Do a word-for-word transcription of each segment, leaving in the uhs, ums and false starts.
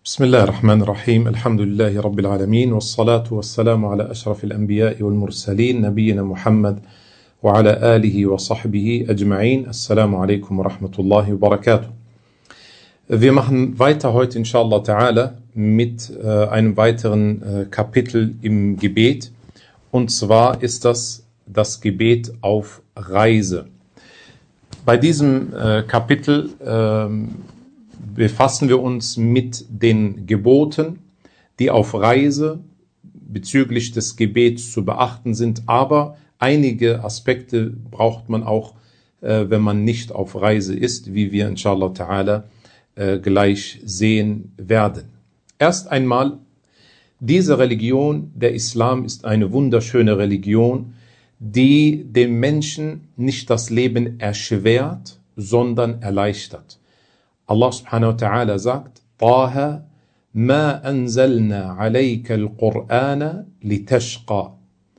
بسم الله الرحمن الرحيم الحمد لله رب العالمين والصلاة والسلام على أشرف الأنبياء والمرسلين نبينا محمد وعلى آله وصحبه أجمعين. Assalamu alaikum wa rahmatullahi wa barakatuh. Wir machen weiter heute inshallah ta'ala mit äh, einem weiteren äh, Kapitel im Gebet. Und zwar ist das das Gebet auf Reise. Bei diesem äh, Kapitel äh, befassen wir uns mit den Geboten, die auf Reise bezüglich des Gebets zu beachten sind. Aber einige Aspekte braucht man auch, äh, wenn man nicht auf Reise ist, wie wir inshallah ta'ala äh, gleich sehen werden. Erst einmal, diese Religion, der Islam, ist eine wunderschöne Religion, die dem Menschen nicht das Leben erschwert, sondern erleichtert. Allah subhanahu wa ta'ala sagt, Taha ma anzalna alayka al-Qur'ana litashqa.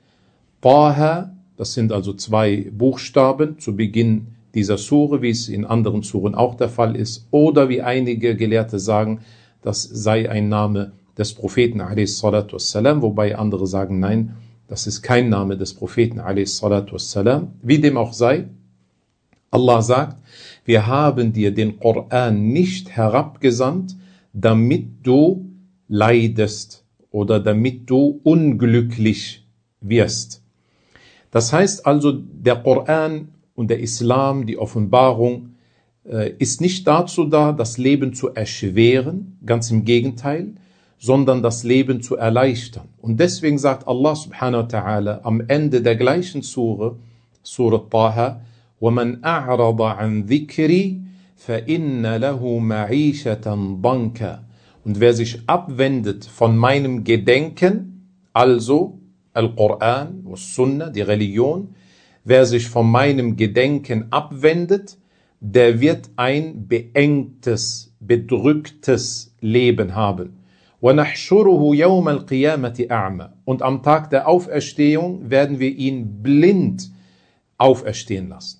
Taha, das sind also zwei Buchstaben zu Beginn dieser Sure, wie es in anderen Suren auch der Fall ist, oder wie einige Gelehrte sagen, das sei ein Name des Propheten a.s., wobei andere sagen, nein, das ist kein Name des Propheten a.s. Wie dem auch sei, Allah sagt, wir haben dir den Koran nicht herabgesandt, damit du leidest oder damit du unglücklich wirst. Das heißt also, der Koran und der Islam, die Offenbarung, äh, ist nicht dazu da, das Leben zu erschweren, ganz im Gegenteil, sondern das Leben zu erleichtern. Und deswegen sagt Allah subhanahu wa ta'ala am Ende der gleichen Sure, Surah Taha, وَمَنْ أَعْرَضَ عَنْ ذِكْرِي فَإِنَّ لَهُ مَعِيشَةً ضَنْكًا. Und wer sich abwendet von meinem Gedenken, also Al-Quran und Sunnah, die Religion, wer sich von meinem Gedenken abwendet, der wird ein beengtes, bedrücktes Leben haben. وَنَحْشُرُهُ يَوْمَ الْقِيَامَةِ أَعْمَى. Und am Tag der Auferstehung werden wir ihn blind auferstehen lassen.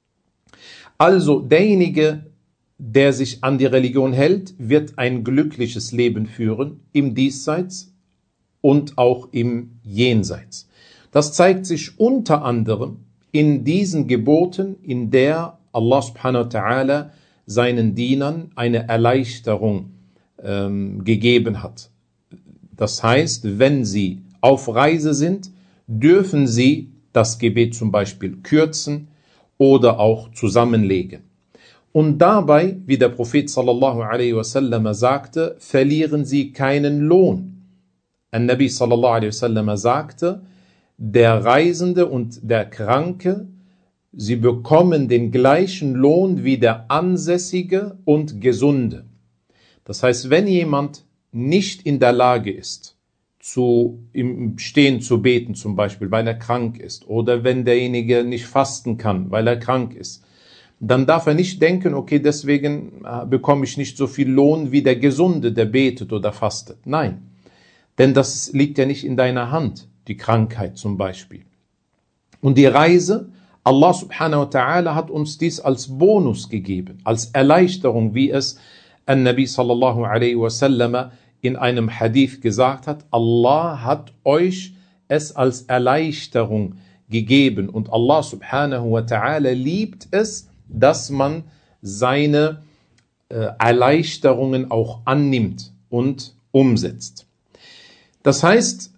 Also derjenige, der sich an die Religion hält, wird ein glückliches Leben führen, im Diesseits und auch im Jenseits. Das zeigt sich unter anderem in diesen Geboten, in der Allah subhanahu wa ta'ala seinen Dienern eine Erleichterung ähm, gegeben hat. Das heißt, wenn sie auf Reise sind, dürfen sie das Gebet zum Beispiel kürzen oder auch zusammenlegen. Und dabei, wie der Prophet sallallahu alaihi wasallam sagte, verlieren sie keinen Lohn. An-Nabi sallallahu alaihi wasallam sagte, der Reisende und der Kranke, sie bekommen den gleichen Lohn wie der Ansässige und Gesunde. Das heißt, wenn jemand nicht in der Lage ist, zu, im Stehen zu beten zum Beispiel, weil er krank ist, oder wenn derjenige nicht fasten kann, weil er krank ist, dann darf er nicht denken, okay, deswegen bekomme ich nicht so viel Lohn wie der Gesunde, der betet oder fastet. Nein, denn das liegt ja nicht in deiner Hand, die Krankheit zum Beispiel. Und die Reise, Allah subhanahu wa ta'ala hat uns dies als Bonus gegeben, als Erleichterung, wie es An-Nabi sallallahu alaihi wasallam in einem Hadith gesagt hat, Allah hat euch es als Erleichterung gegeben und Allah subhanahu wa ta'ala liebt es, dass man seine äh, Erleichterungen auch annimmt und umsetzt. Das heißt,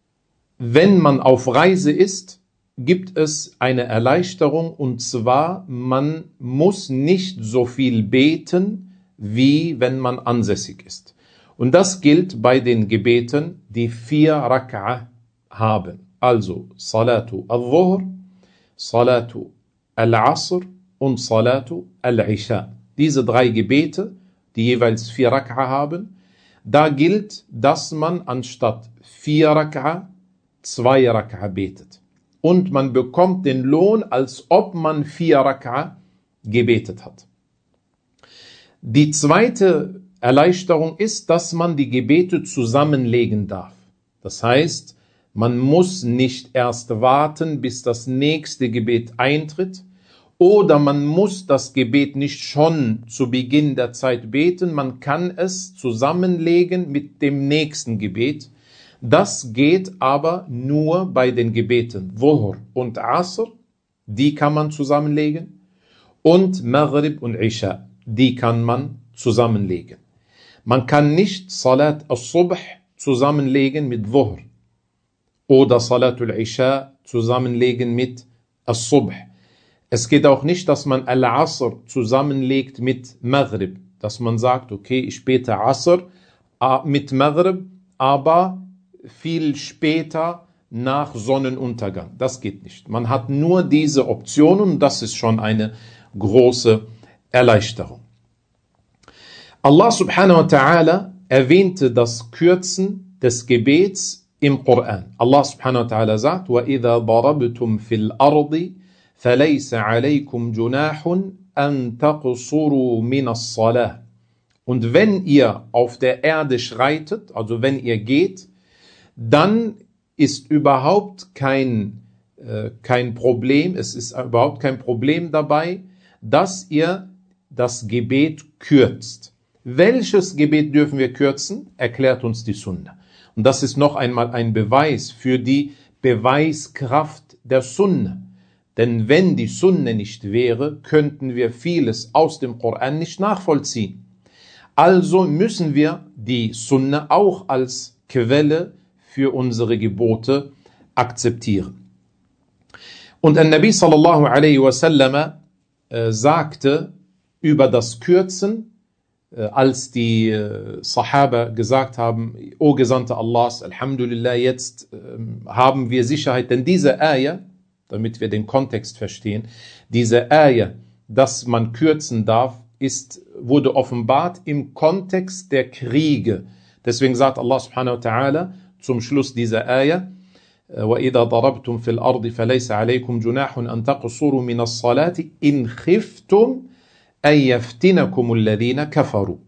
wenn man auf Reise ist, gibt es eine Erleichterung und zwar, man muss nicht so viel beten, wie wenn man ansässig ist. Und das gilt bei den Gebeten, die vier Rak'a haben. Also Salatu al-Dhuhr, Salatu al-Asr und Salatu al-Isha. Diese drei Gebete, die jeweils vier Rak'a haben, da gilt, dass man anstatt vier Rak'a zwei Rak'a betet. Und man bekommt den Lohn, als ob man vier Rak'a gebetet hat. Die zweite Erleichterung ist, dass man die Gebete zusammenlegen darf. Das heißt, man muss nicht erst warten, bis das nächste Gebet eintritt Oder man muss das Gebet nicht schon zu Beginn der Zeit beten, man kann es zusammenlegen mit dem nächsten Gebet. Das geht aber nur bei den Gebeten Dhuhr und Asr, die kann man zusammenlegen, und Maghrib und Isha, die kann man zusammenlegen. Man kann nicht Salat al-Subh zusammenlegen mit Dhuhr oder Salat al-Isha zusammenlegen mit al-Subh. Es geht auch nicht, dass man Al-Asr zusammenlegt mit Maghrib, dass man sagt, okay, ich bete Asr mit Maghrib, aber viel später nach Sonnenuntergang. Das geht nicht. Man hat nur diese Optionen und das ist schon eine große Erleichterung. Allah subhanahu wa ta'ala erwähnte das Kürzen des Gebets im Koran. Allah subhanahu wa ta'ala sagt, وَإِذَا ضَرَبْتُمْ فِي الْأَرْضِ فَلَيْسَ عَلَيْكُمْ جُنَاحٌ أَن تَقْصُرُوا مِنَ الصَّلَاةِ. Und wenn ihr auf der Erde schreitet, also wenn ihr geht, dann ist überhaupt kein, äh, kein Problem, es ist überhaupt kein Problem dabei, dass ihr das Gebet kürzt. Welches Gebet dürfen wir kürzen? Erklärt uns die Sunna. Und das ist noch einmal ein Beweis für die Beweiskraft der Sunna. Denn wenn die Sunna nicht wäre, könnten wir vieles aus dem Koran nicht nachvollziehen. Also müssen wir die Sunna auch als Quelle für unsere Gebote akzeptieren. Und der Nabi sallallahu alaihi wasallam äh, sagte über das Kürzen, äh, als die äh, Sahaba gesagt haben, O Gesandter Allahs, Alhamdulillah, jetzt äh, haben wir Sicherheit, denn diese Ayah, damit wir den Kontext verstehen, diese Ayah, dass man kürzen darf, ist, wurde offenbart im Kontext der Kriege. Deswegen sagt Allah subhanahu wa ta'ala zum Schluss dieser Ayah, وَإِذَا ضَرَبْتُمْ فِي الْأَرْضِ فَلَيْسَ عَلَيْكُمْ جُنَاحٌ أَن تَقْصُرُوا مِنَ الصَّلَاةِ إِنْ خِفْتُمْ أَن يَفْتِنَكُمُ الَّذِينَ كَفَرُوا.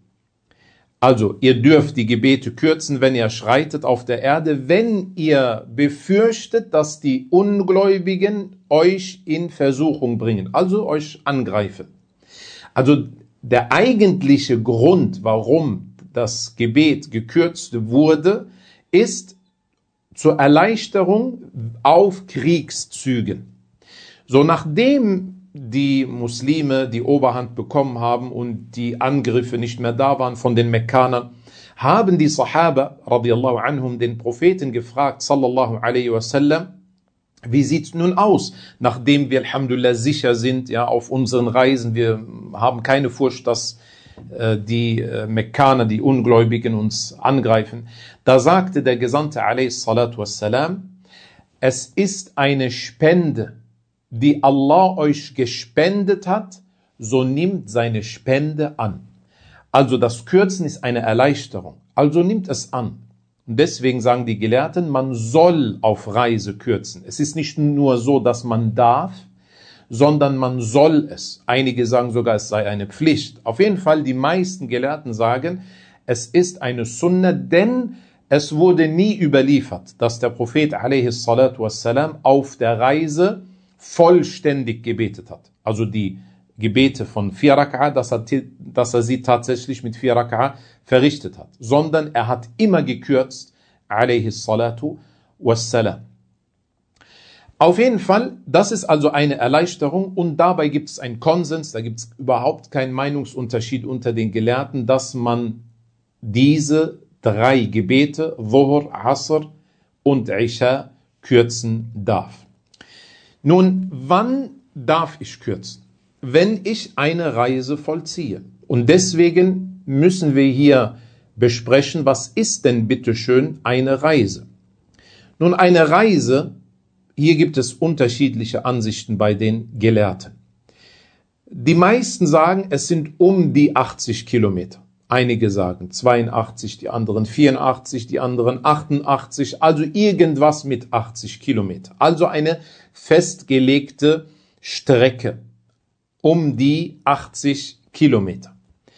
Also, ihr dürft die Gebete kürzen, wenn ihr schreitet auf der Erde, wenn ihr befürchtet, dass die Ungläubigen euch in Versuchung bringen, also euch angreifen. Also, der eigentliche Grund, warum das Gebet gekürzt wurde, ist zur Erleichterung auf Kriegszügen. So, nachdem die Muslime die Oberhand bekommen haben und die Angriffe nicht mehr da waren von den Mekkanern, haben die Sahaba radiallahu anhum den Propheten gefragt, sallallahu alaihi wasallam, wie sieht's nun aus, nachdem wir alhamdulillah sicher sind, ja, auf unseren Reisen, wir haben keine Furcht, dass äh, die äh, Mekkaner, die Ungläubigen uns angreifen. Da sagte der Gesandte alaihi salatu wassalam, es ist eine Spende, die Allah euch gespendet hat, so nimmt seine Spende an. Also das Kürzen ist eine Erleichterung, also nimmt es an. Und deswegen sagen die Gelehrten, man soll auf Reise kürzen. Es ist nicht nur so, dass man darf, sondern man soll es. Einige sagen sogar, es sei eine Pflicht. Auf jeden Fall, die meisten Gelehrten sagen, es ist eine Sunna, denn es wurde nie überliefert, dass der Prophet alaihi salatu wassalam auf der Reise vollständig gebetet hat. Also die Gebete von vier Raka'a, dass er, dass er sie tatsächlich mit vier Raka'a verrichtet hat, sondern er hat immer gekürzt, alaihi salatu wassalam. Auf jeden Fall, das ist also eine Erleichterung und dabei gibt es einen Konsens, da gibt es überhaupt keinen Meinungsunterschied unter den Gelehrten, dass man diese drei Gebete, Dhuhr, Asr und Isha, kürzen darf. Nun, wann darf ich kürzen? Wenn ich eine Reise vollziehe. Und deswegen müssen wir hier besprechen, was ist denn bitteschön eine Reise? Nun, eine Reise, hier gibt es unterschiedliche Ansichten bei den Gelehrten. Die meisten sagen, es sind um die achtzig Kilometer. Einige sagen zweiundachtzig, die anderen vierundachtzig, die anderen achtundachtzig, also irgendwas mit achtzig Kilometer. Also eine festgelegte Strecke um die achtzig Kilometer.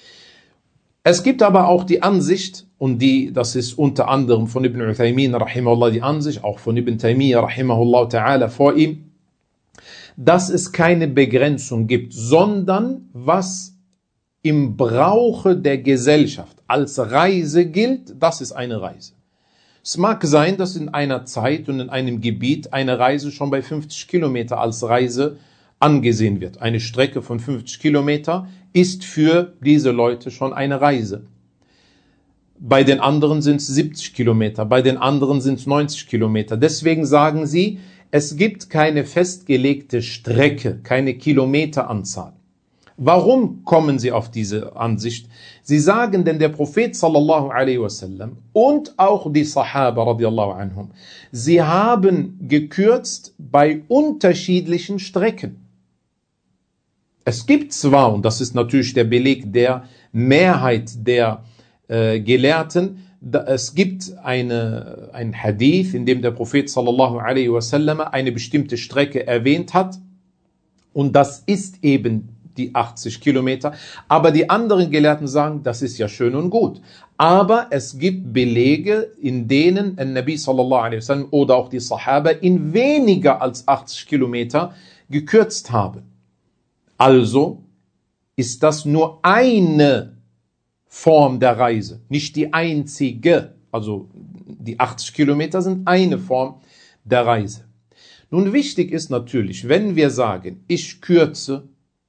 Es gibt aber auch die Ansicht, und die, das ist unter anderem von Ibn Uthaymin rahimahullah die Ansicht, auch von Ibn Taymiyyah rahimahullah ta'ala vor ihm, dass es keine Begrenzung gibt, sondern was im Brauche der Gesellschaft als Reise gilt, das ist eine Reise. Es mag sein, dass in einer Zeit und in einem Gebiet eine Reise schon bei fünfzig Kilometer als Reise angesehen wird. Eine Strecke von fünfzig Kilometer ist für diese Leute schon eine Reise. Bei den anderen sind es siebzig Kilometer, bei den anderen sind es neunzig Kilometer. Deswegen sagen sie, es gibt keine festgelegte Strecke, keine Kilometeranzahl. Warum kommen sie auf diese Ansicht? Sie sagen, denn der Prophet sallallahu alaihi wasallam und auch die Sahaba radiallahu anhum, sie haben gekürzt bei unterschiedlichen Strecken. Es gibt zwar, und das ist natürlich der Beleg der Mehrheit der äh, Gelehrten, da, es gibt eine, ein Hadith, in dem der Prophet sallallahu alaihi wasallam eine bestimmte Strecke erwähnt hat, und das ist eben die achtzig Kilometer, aber die anderen Gelehrten sagen, das ist ja schön und gut. Aber es gibt Belege, in denen ein Nabi sallallahu alaihi wasallam oder auch die Sahaba in weniger als achtzig Kilometer gekürzt haben. Also ist das nur eine Form der Reise, nicht die einzige. Also die achtzig Kilometer sind eine Form der Reise. Nun wichtig ist natürlich, wenn wir sagen, ich kürze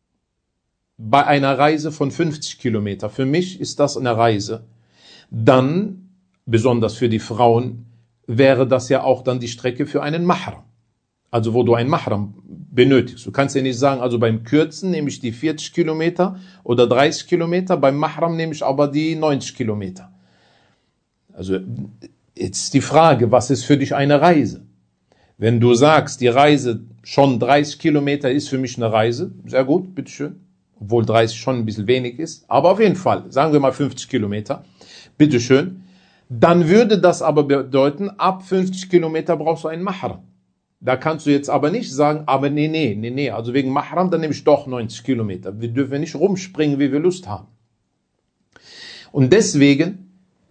bei einer Reise von fünfzig Kilometer, für mich ist das eine Reise, dann, besonders für die Frauen, wäre das ja auch dann die Strecke für einen Mahram. Also wo du einen Mahram benötigst. Du kannst ja nicht sagen, also beim Kürzen nehme ich die vierzig Kilometer oder dreißig Kilometer, beim Mahram nehme ich aber die neunzig Kilometer. Also jetzt die Frage, was ist für dich eine Reise? Wenn du sagst, die Reise schon dreißig Kilometer ist für mich eine Reise, sehr gut, bitteschön. Obwohl dreißig schon ein bisschen wenig ist, aber auf jeden Fall, sagen wir mal fünfzig Kilometer, bitteschön, dann würde das aber bedeuten, ab fünfzig Kilometer brauchst du einen Mahram. Da kannst du jetzt aber nicht sagen, aber nee, nee, nee, nee, also wegen Mahram, dann nehme ich doch neunzig Kilometer. Wir dürfen nicht rumspringen, wie wir Lust haben. Und deswegen,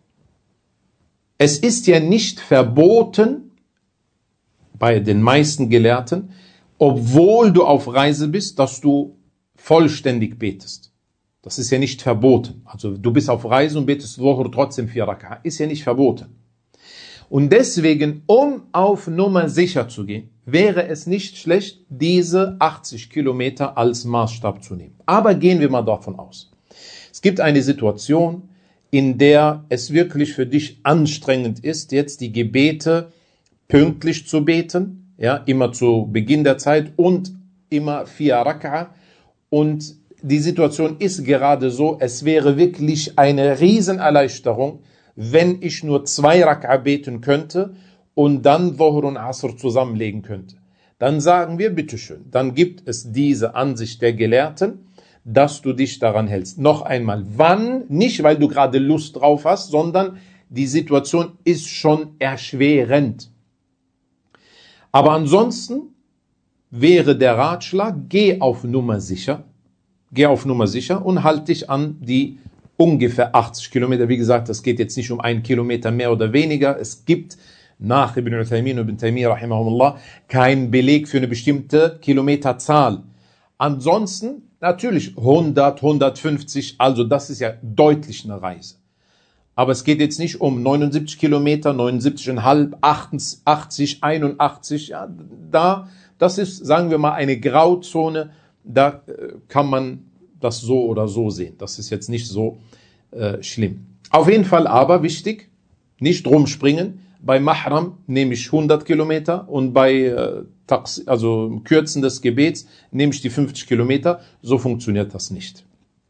es ist ja nicht verboten, bei den meisten Gelehrten, obwohl du auf Reise bist, dass du vollständig betest. Das ist ja nicht verboten. Also du bist auf Reise und betest Dhuhr trotzdem vier Raka'a. Ist ja nicht verboten. Und deswegen, um auf Nummer sicher zu gehen, wäre es nicht schlecht, diese achtzig Kilometer als Maßstab zu nehmen. Aber gehen wir mal davon aus. Es gibt eine Situation, in der es wirklich für dich anstrengend ist, jetzt die Gebete pünktlich zu beten, ja, immer zu Beginn der Zeit und immer vier Raka'a. Und die Situation ist gerade so, es wäre wirklich eine Riesenerleichterung, wenn ich nur zwei Raka'a beten könnte und dann Dhuhr und Asr zusammenlegen könnte. Dann sagen wir, bitteschön, dann gibt es diese Ansicht der Gelehrten, dass du dich daran hältst. Noch einmal, wann? Nicht, weil du gerade Lust drauf hast, sondern die Situation ist schon erschwerend. Aber ansonsten wäre der Ratschlag, geh auf Nummer sicher, geh auf Nummer sicher und halt dich an die ungefähr achtzig Kilometer. Wie gesagt, das geht jetzt nicht um einen Kilometer mehr oder weniger. Es gibt nach Ibn Uthaymin und Ibn Taymiyyah rahimahumullah keinen Beleg für eine bestimmte Kilometerzahl. Ansonsten natürlich hundert, hundertfünfzig, also das ist ja deutlich eine Reise. Aber es geht jetzt nicht um neunundsiebzig Kilometer, neunundsiebzig Komma fünf, achtzig, einundachtzig, ja, da, das ist, sagen wir mal, eine Grauzone, da äh, kann man das so oder so sehen. Das ist jetzt nicht so äh, schlimm. Auf jeden Fall aber wichtig, nicht rumspringen. Bei Mahram nehme ich hundert Kilometer und bei äh, Taqs, also Kürzen des Gebets nehme ich die fünfzig Kilometer. So funktioniert das nicht.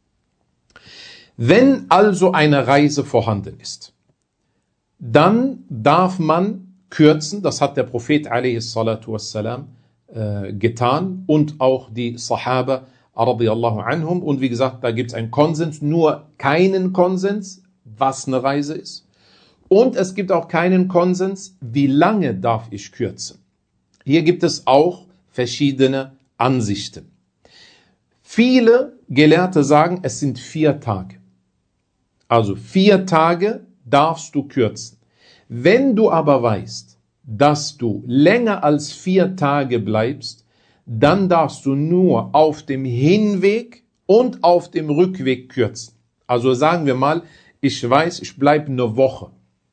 Wenn also eine Reise vorhanden ist, dann darf man kürzen. Das hat der Prophet alaihi salatu wassalam äh, getan und auch die Sahaba radiyallahu anhum. Und wie gesagt, da gibt es einen Konsens, nur keinen Konsens, was eine Reise ist. Und es gibt auch keinen Konsens, wie lange darf ich kürzen. Hier gibt es auch verschiedene Ansichten. Viele Gelehrte sagen, es sind vier Tage. Also vier Tage darfst du kürzen. Wenn du aber weißt, dass du länger als vier Tage bleibst, dann darfst du nur auf dem Hinweg und auf dem Rückweg kürzen. Also sagen wir mal, ich weiß, ich bleibe eine Woche.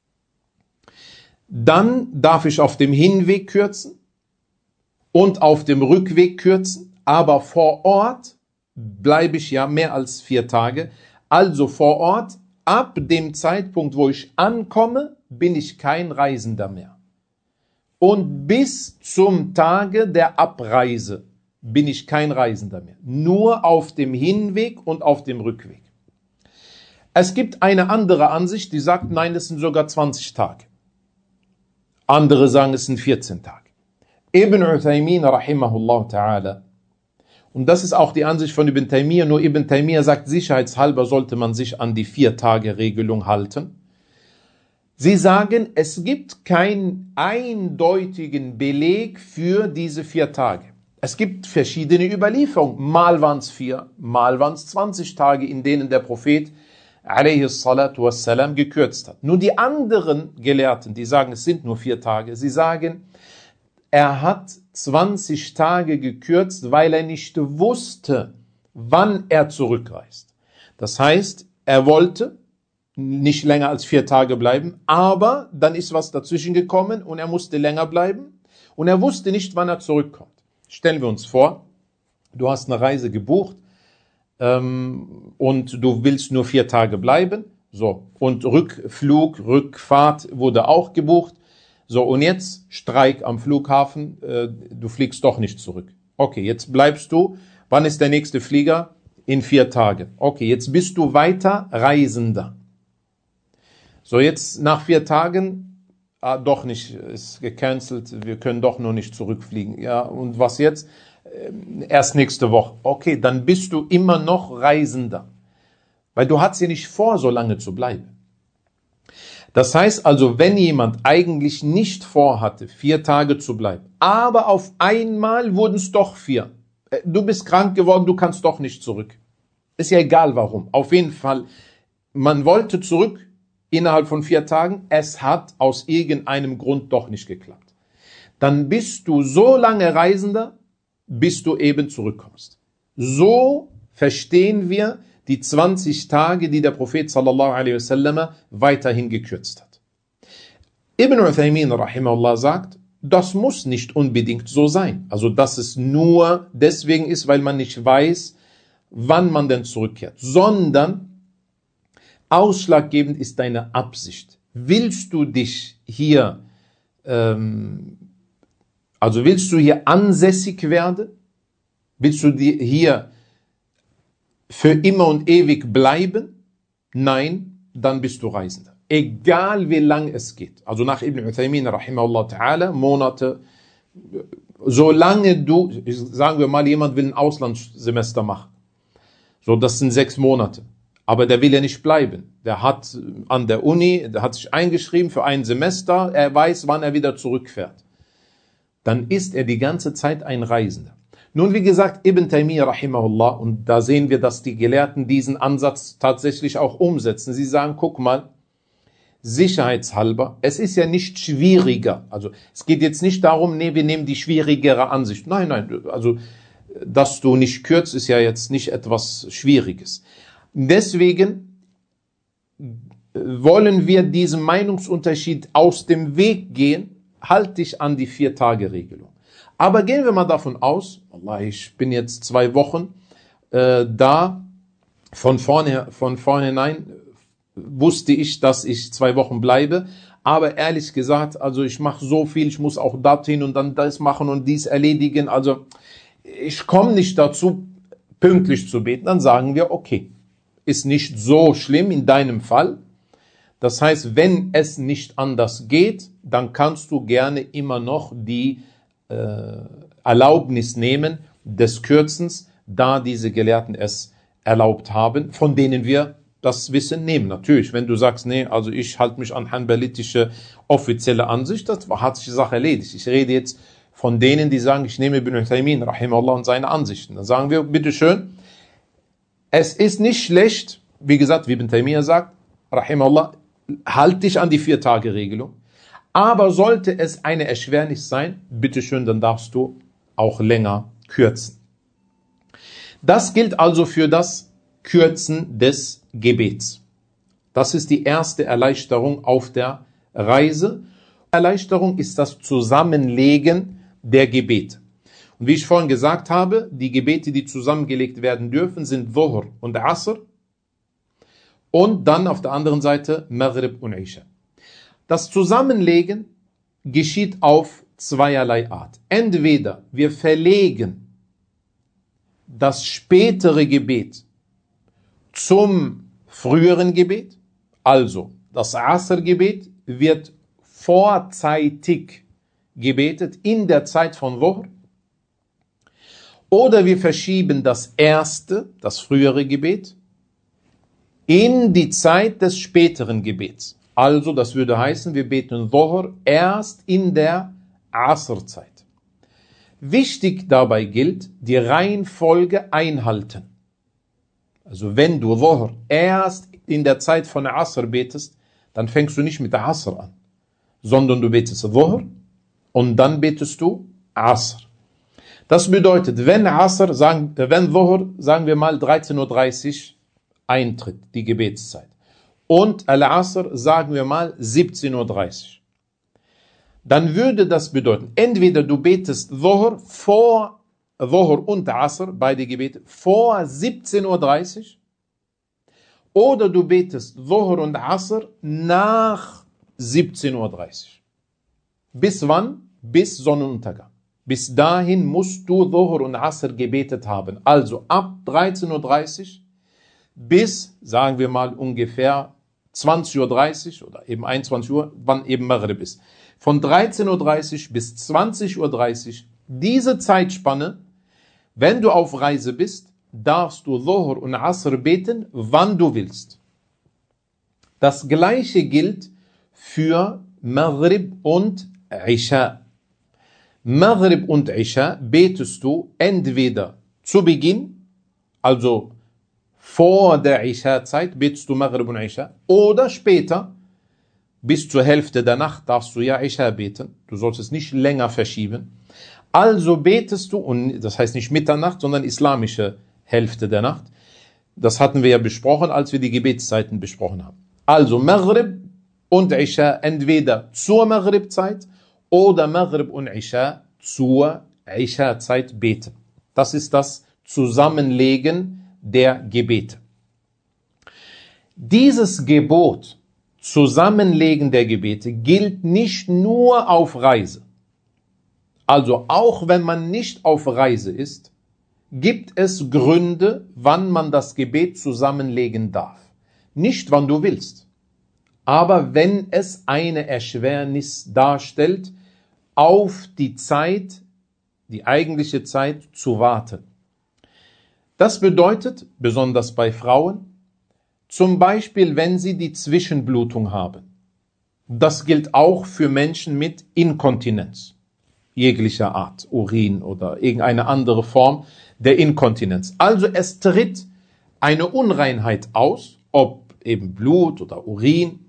Dann darf ich auf dem Hinweg kürzen und auf dem Rückweg kürzen, aber vor Ort bleibe ich ja mehr als vier Tage. Also vor Ort, ab dem Zeitpunkt, wo ich ankomme, bin ich kein Reisender mehr. Und bis zum Tage der Abreise bin ich kein Reisender mehr. Nur auf dem Hinweg und auf dem Rückweg. Es gibt eine andere Ansicht, die sagt, nein, es sind sogar zwanzig Tage. Andere sagen, es sind vierzehn Tage. Ibn Uthaymin, rahimahullah ta'ala, und das ist auch die Ansicht von Ibn Taymiyyah, nur Ibn Taymiyyah sagt, sicherheitshalber sollte man sich an die Vier-Tage-Regelung halten. Sie sagen, es gibt keinen eindeutigen Beleg für diese vier Tage. Es gibt verschiedene Überlieferungen. Mal waren es vier, mal waren es zwanzig Tage, in denen der Prophet alayhi salatu wassalam gekürzt hat. Nur die anderen Gelehrten, die sagen, es sind nur vier Tage, sie sagen, er hat zwanzig Tage gekürzt, weil er nicht wusste, wann er zurückreist. Das heißt, er wollte nicht länger als vier Tage bleiben, aber dann ist was dazwischen gekommen und er musste länger bleiben und er wusste nicht, wann er zurückkommt. Stellen wir uns vor, du hast eine Reise gebucht ähm, und du willst nur vier Tage bleiben, so, und Rückflug, Rückfahrt wurde auch gebucht. So, und jetzt Streik am Flughafen, äh, du fliegst doch nicht zurück. Okay, jetzt bleibst du. Wann ist der nächste Flieger? In vier Tagen. Okay, jetzt bist du weiter Reisender. So, jetzt nach vier Tagen, ah, doch nicht, ist gecancelt, wir können doch nur nicht zurückfliegen. Ja, und was jetzt? Äh, erst nächste Woche. Okay, dann bist du immer noch Reisender. Weil du hast ja nicht vor, so lange zu bleiben. Das heißt also, wenn jemand eigentlich nicht vorhatte, vier Tage zu bleiben, aber auf einmal wurden es doch vier. Du bist krank geworden, du kannst doch nicht zurück. Ist ja egal warum. Auf jeden Fall, man wollte zurück innerhalb von vier Tagen, es hat aus irgendeinem Grund doch nicht geklappt. Dann bist du so lange Reisender, bis du eben zurückkommst. So verstehen wir die zwanzig Tage, die der Prophet sallallahu alaihi wasallam weiterhin gekürzt hat. Ibn Uthaymin rahimahullah sagt, das muss nicht unbedingt so sein. Also, dass es nur deswegen ist, weil man nicht weiß, wann man denn zurückkehrt. Sondern ausschlaggebend ist deine Absicht. Willst du dich hier, ähm, also willst du hier ansässig werden? Willst du dir hier für immer und ewig bleiben? Nein, dann bist du Reisender. Egal wie lang es geht. Also nach Ibn Uthaymin rahimahullah ta'ala, Monate, solange du, sagen wir mal, jemand will ein Auslandssemester machen. So, das sind sechs Monate. Aber der will ja nicht bleiben. Der hat an der Uni, der hat sich eingeschrieben für ein Semester, er weiß, wann er wieder zurückfährt. Dann ist er die ganze Zeit ein Reisender. Nun, wie gesagt, Ibn Taymiyyah rahimahullah, und da sehen wir, dass die Gelehrten diesen Ansatz tatsächlich auch umsetzen. Sie sagen, guck mal, sicherheitshalber, es ist ja nicht schwieriger. Also es geht jetzt nicht darum, nee, wir nehmen die schwierigere Ansicht. Nein, nein, also dass du nicht kürzt, ist ja jetzt nicht etwas Schwieriges. Deswegen wollen wir diesen Meinungsunterschied aus dem Weg gehen, halt dich an die Vier-Tage-Regelung. Aber gehen wir mal davon aus, Allah, ich bin jetzt zwei Wochen äh, da, von vorne, von vornherein wusste ich, dass ich zwei Wochen bleibe, aber ehrlich gesagt, also ich mache so viel, ich muss auch dorthin und dann das machen und dies erledigen, also ich komme nicht dazu, pünktlich zu beten, dann sagen wir, okay, ist nicht so schlimm in deinem Fall. Das heißt, wenn es nicht anders geht, dann kannst du gerne immer noch die äh, Erlaubnis nehmen des Kürzens, da diese Gelehrten es erlaubt haben, von denen wir das Wissen nehmen. Natürlich, wenn du sagst, nee, also ich halte mich an hanbalitische offizielle Ansicht, das hat sich die Sache erledigt. Ich rede jetzt von denen, die sagen, ich nehme Ibn Uthaymin, rahimahullah, und seine Ansichten. Dann sagen wir, bitteschön, es ist nicht schlecht, wie gesagt, wie Ibn Taymiyyah sagt, rahimahullah, halt dich an die Vier-Tage-Regelung. Aber sollte es eine Erschwernis sein, bitteschön, dann darfst du auch länger kürzen. Das gilt also für das Kürzen des Gebets. Das ist die erste Erleichterung auf der Reise. Erleichterung ist das Zusammenlegen der Gebete. Und wie ich vorhin gesagt habe, die Gebete, die zusammengelegt werden dürfen, sind Dhuhr und Asr und dann auf der anderen Seite Maghrib und Isha. Das Zusammenlegen geschieht auf zweierlei Art. Entweder wir verlegen das spätere Gebet zum früheren Gebet, also das Asr-Gebet wird vorzeitig gebetet in der Zeit von Dhuhr, oder wir verschieben das erste, das frühere Gebet, in die Zeit des späteren Gebets. Also, das würde heißen, wir beten Dhuhr erst in der Asr-Zeit. Wichtig dabei gilt, die Reihenfolge einhalten. Also, wenn du Dhuhr erst in der Zeit von Asr betest, dann fängst du nicht mit der Asr an, sondern du betest Dhuhr und dann betest du Asr. Das bedeutet, wenn Asr, sagen, wenn Dhuhr, sagen wir mal dreizehn Uhr dreißig eintritt, die Gebetszeit, und Al-Asr, sagen wir mal siebzehn Uhr dreißig, dann würde das bedeuten, entweder du betest Dhuhr vor Dhuhr und Asr, beide Gebete, vor siebzehn Uhr dreißig, oder du betest Dhuhr und Asr nach siebzehn Uhr dreißig. Bis wann? Bis Sonnenuntergang. Bis dahin musst du Dhuhr und Asr gebetet haben. Also ab dreizehn Uhr dreißig bis, sagen wir mal, ungefähr zwanzig Uhr dreißig oder eben einundzwanzig Uhr, wann eben Maghrib ist. Von dreizehn Uhr dreißig bis zwanzig Uhr dreißig, diese Zeitspanne, wenn du auf Reise bist, darfst du Dhuhr und Asr beten, wann du willst. Das Gleiche gilt für Maghrib und Isha. Maghrib und Isha betest du entweder zu Beginn, also vor der Isha-Zeit betest du Maghrib und Isha, oder später, bis zur Hälfte der Nacht darfst du ja Isha beten. Du sollst es nicht länger verschieben. Also betest du, und das heißt nicht Mitternacht, sondern islamische Hälfte der Nacht. Das hatten wir ja besprochen, als wir die Gebetszeiten besprochen haben. Also Maghrib und Isha entweder zur Maghrib-Zeit oder Maghrib und Isha zur Isha-Zeit beten. Das ist das Zusammenlegen der Gebete. Dieses Gebot, Zusammenlegen der Gebete, gilt nicht nur auf Reise. Also auch wenn man nicht auf Reise ist, gibt es Gründe, wann man das Gebet zusammenlegen darf. Nicht wann du willst, aber wenn es eine Erschwernis darstellt, auf die Zeit, die eigentliche Zeit zu warten. Das bedeutet, besonders bei Frauen, zum Beispiel, wenn sie die Zwischenblutung haben. Das gilt auch für Menschen mit Inkontinenz, jeglicher Art, Urin oder irgendeine andere Form der Inkontinenz. Also es tritt eine Unreinheit aus, ob eben Blut oder Urin,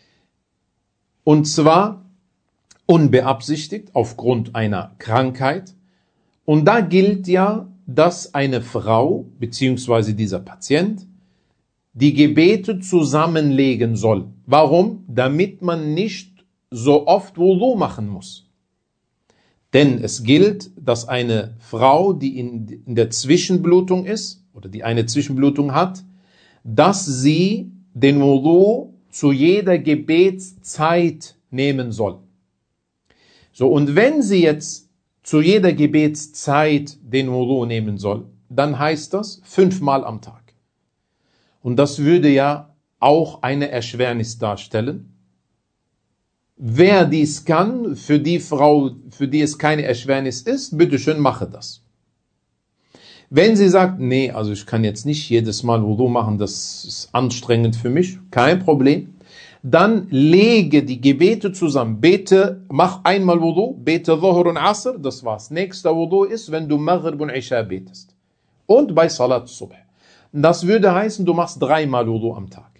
und zwar unbeabsichtigt aufgrund einer Krankheit. Und da gilt ja, dass eine Frau bzw. dieser Patient die Gebete zusammenlegen soll. Warum? Damit man nicht so oft Wudu machen muss. Denn es gilt, dass eine Frau, die in, in der Zwischenblutung ist oder die eine Zwischenblutung hat, dass sie den Wudu zu jeder Gebetszeit nehmen soll. So, und wenn sie jetzt zu jeder Gebetszeit den Wudu nehmen soll, dann heißt das fünfmal am Tag. Und das würde ja auch eine Erschwernis darstellen. Wer dies kann, für die Frau, für die es keine Erschwernis ist, bitteschön, mache das. Wenn sie sagt, nee, also ich kann jetzt nicht jedes Mal Wudu machen, das ist anstrengend für mich, kein Problem, dann lege die Gebete zusammen. Bete, mach einmal Wudu, bete Dhuhr und Asr, das war's. Nächster Wudu ist, wenn du Maghrib und Isha betest. Und bei Salat Subh. Das würde heißen, du machst dreimal Wudu am Tag.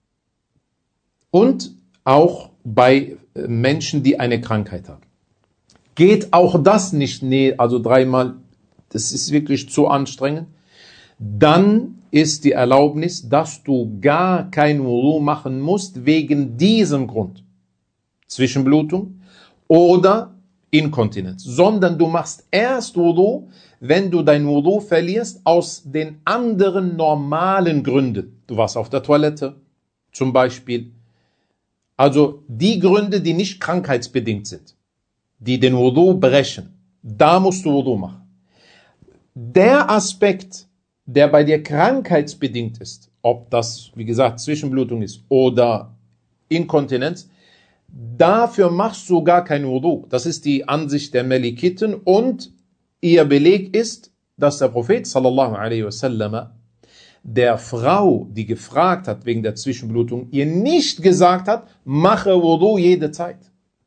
Und auch bei Menschen, die eine Krankheit haben. Geht auch das nicht, nee, also dreimal das ist wirklich zu anstrengend, dann ist die Erlaubnis, dass du gar kein Wudu machen musst wegen diesem Grund. Zwischenblutung oder Inkontinenz. Sondern du machst erst Wudu, wenn du dein Wudu verlierst aus den anderen normalen Gründen. Du warst auf der Toilette zum Beispiel. Also die Gründe, die nicht krankheitsbedingt sind, die den Wudu brechen, da musst du Wudu machen. Der Aspekt, der bei dir krankheitsbedingt ist, ob das, wie gesagt, Zwischenblutung ist oder Inkontinenz, dafür machst du gar kein Wudu. Das ist die Ansicht der Malikiten und ihr Beleg ist, dass der Prophet sallallahu alaihi wasallam der Frau, die gefragt hat wegen der Zwischenblutung, ihr nicht gesagt hat, mache Wudu jede Zeit.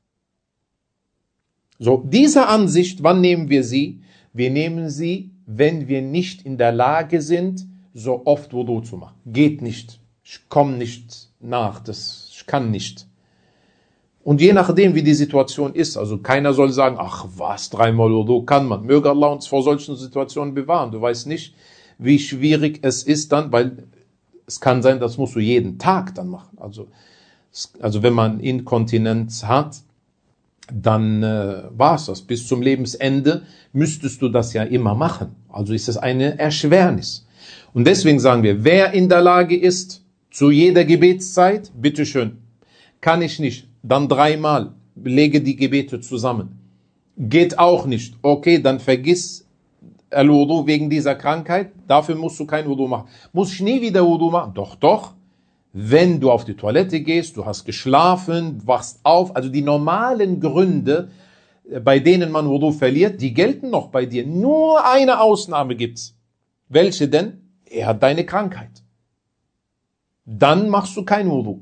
So, diese Ansicht, wann nehmen wir sie? Wir nehmen sie, wenn wir nicht in der Lage sind, so oft Wudu zu machen. Geht nicht. Ich komme nicht nach. Das, ich kann nicht. Und je nachdem, wie die Situation ist, also keiner soll sagen, ach was, dreimal Wudu kann man. Möge Allah uns vor solchen Situationen bewahren. Du weißt nicht, wie schwierig es ist dann, weil es kann sein, das musst du jeden Tag dann machen. Also, also wenn man Inkontinenz hat, dann äh, war es das. Bis zum Lebensende müsstest du das ja immer machen. Also ist es eine Erschwernis. Und deswegen sagen wir, wer in der Lage ist, zu jeder Gebetszeit, bitteschön, kann ich nicht, dann dreimal, lege die Gebete zusammen. Geht auch nicht. Okay, dann vergiss Al-Wudu wegen dieser Krankheit, dafür musst du kein Wudu machen. Muss ich nie wieder Wudu machen? Doch, doch. Wenn du auf die Toilette gehst, du hast geschlafen, wachst auf, also die normalen Gründe, bei denen man Wudu verliert, die gelten noch bei dir. Nur eine Ausnahme gibt's. Welche denn? Er hat deine Krankheit. Dann machst du kein Wudu.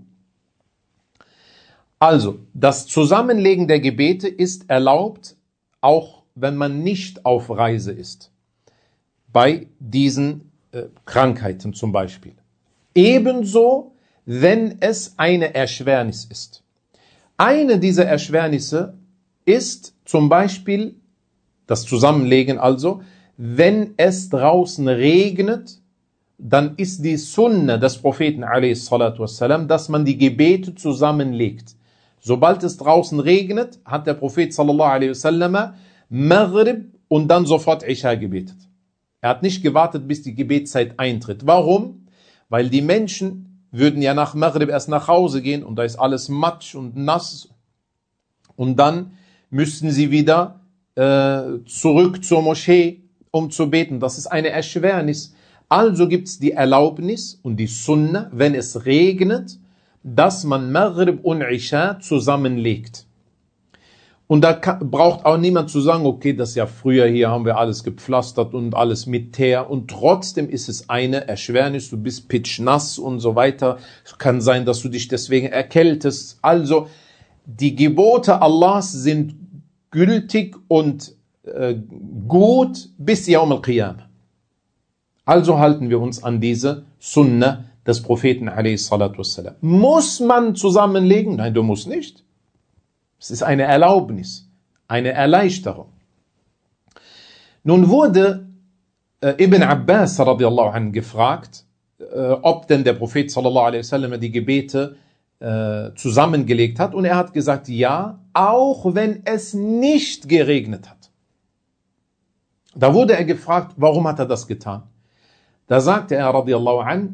Also, das Zusammenlegen der Gebete ist erlaubt, auch wenn man nicht auf Reise ist. Bei diesen äh, Krankheiten zum Beispiel. Ebenso, wenn es eine Erschwernis ist. Eine dieser Erschwernisse ist zum Beispiel das Zusammenlegen also, wenn es draußen regnet, dann ist die Sunna des Propheten a.s., dass man die Gebete zusammenlegt. Sobald es draußen regnet, hat der Prophet sallallahu alaihi wasallam Maghrib und dann sofort Isha gebetet. Er hat nicht gewartet, bis die Gebetszeit eintritt. Warum? Weil die Menschen würden ja nach Maghrib erst nach Hause gehen und da ist alles matsch und nass. Und dann müssten sie wieder äh, zurück zur Moschee, um zu beten. Das ist eine Erschwernis. Also gibt es die Erlaubnis und die Sunna, wenn es regnet, dass man Maghrib und Isha zusammenlegt. Und da kann, braucht auch niemand zu sagen, okay, das ist ja früher, hier haben wir alles gepflastert und alles mit Teer und trotzdem ist es eine Erschwernis, du bist pitschnass und so weiter. Es kann sein, dass du dich deswegen erkältest. Also, die Gebote Allahs sind gültig und äh, gut bis Yawm al-Qiyamah. Also halten wir uns an diese Sunna des Propheten a.s. Muss man zusammenlegen? Nein, du musst nicht. Es ist eine Erlaubnis, eine Erleichterung. Nun wurde äh, Ibn Abbas radiallahu anhu gefragt, äh, ob denn der Prophet sallallahu alaihi wasallam die Gebete äh, zusammengelegt hat. Und er hat gesagt, ja, auch wenn es nicht geregnet hat. Da wurde er gefragt, warum hat er das getan? Da sagte er radiallahu anhu,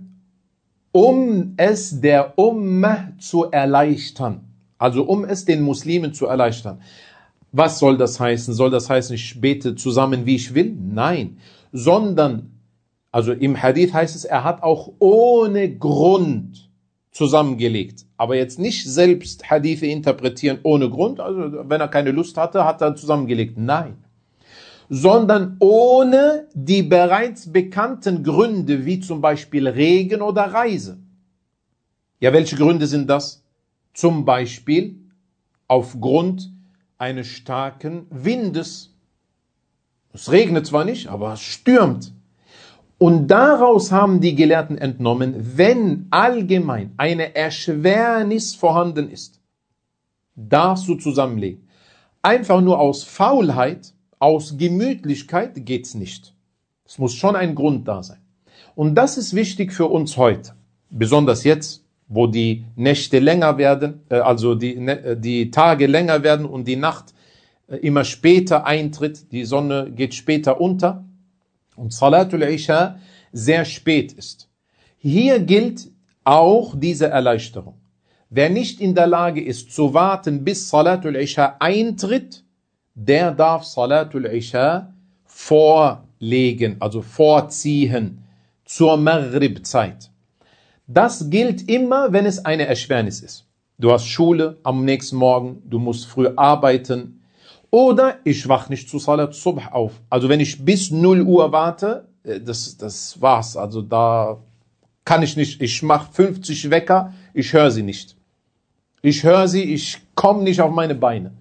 um es der Ummah zu erleichtern. Also um es den Muslimen zu erleichtern. Was soll das heißen? Soll das heißen, ich bete zusammen, wie ich will? Nein. Sondern, also im Hadith heißt es, er hat auch ohne Grund zusammengelegt. Aber jetzt nicht selbst Hadithe interpretieren ohne Grund. Also wenn er keine Lust hatte, hat er zusammengelegt. Nein. Sondern ohne die bereits bekannten Gründe, wie zum Beispiel Regen oder Reise. Ja, welche Gründe sind das? Zum Beispiel aufgrund eines starken Windes. Es regnet zwar nicht, aber es stürmt. Und daraus haben die Gelehrten entnommen, wenn allgemein eine Erschwernis vorhanden ist, darfst du zusammenlegen. Einfach nur aus Faulheit, aus Gemütlichkeit geht's nicht. Es muss schon ein Grund da sein. Und das ist wichtig für uns heute. Besonders jetzt, wo die Nächte länger werden, also die, die Tage länger werden und die Nacht immer später eintritt. Die Sonne geht später unter und Salatul Isha sehr spät ist. Hier gilt auch diese Erleichterung. Wer nicht in der Lage ist zu warten, bis Salatul Isha eintritt, der darf Salatul Isha vorlegen, also vorziehen zur Maghrib-Zeit. Das gilt immer, wenn es eine Erschwernis ist. Du hast Schule am nächsten Morgen, du musst früh arbeiten oder ich wach nicht zu Salat Subh auf. Also wenn ich bis null Uhr warte, das, das war's. Also da kann ich nicht, ich mache fünfzig Wecker, ich höre sie nicht. Ich höre sie, ich komme nicht auf meine Beine.